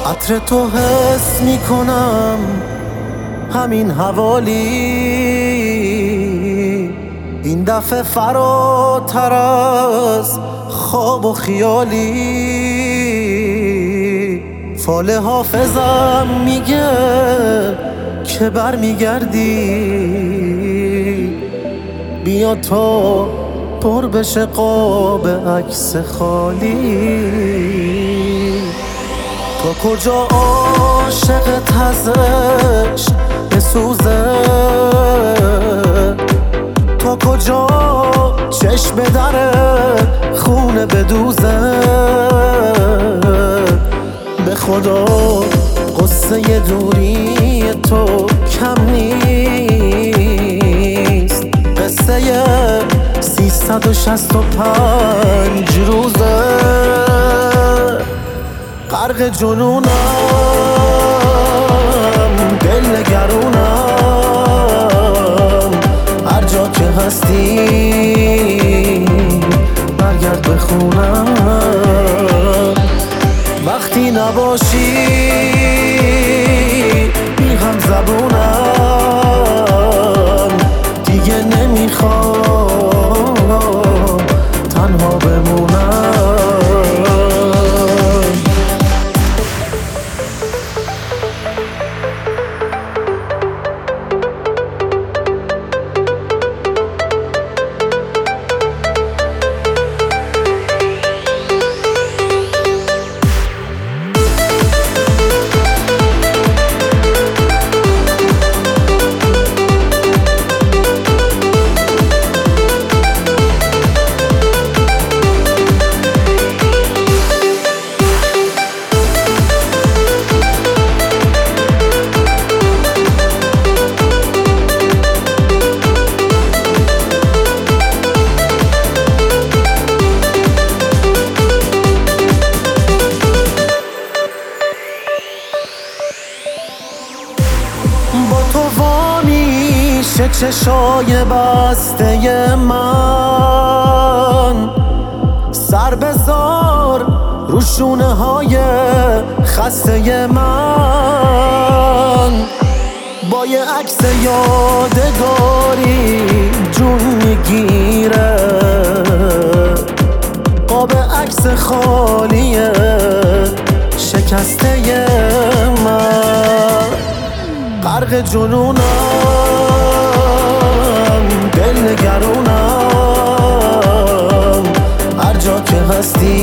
عطر تو حس میکنم همین حوالی، این دفعه فراتر از خواب و خیالی. فال حافظم میگه که بر میگردی، بیا تا پر بشه قاب عکس خالی. تا کجا عاشقت ازش بسوزه، تا کجا چشم دره خونه بدوزه. به خدا قصه دوری تو کم نیست، قصه 365 روزه. غرق جنونم، دل نگرونم، هر جا که هستی برگرد به خونم. وقتی نباشی بی هم زبونم، دیگه نمیخوام تنها بمونم. با تو وامیشه چشای بسته من، سر بذار رو شونه های خسته من. با یه عکس یادگاری جون میگیره، قاب عکس خالی شکسته من. غرق جنونم، دل نگرونم، هر جا که هستی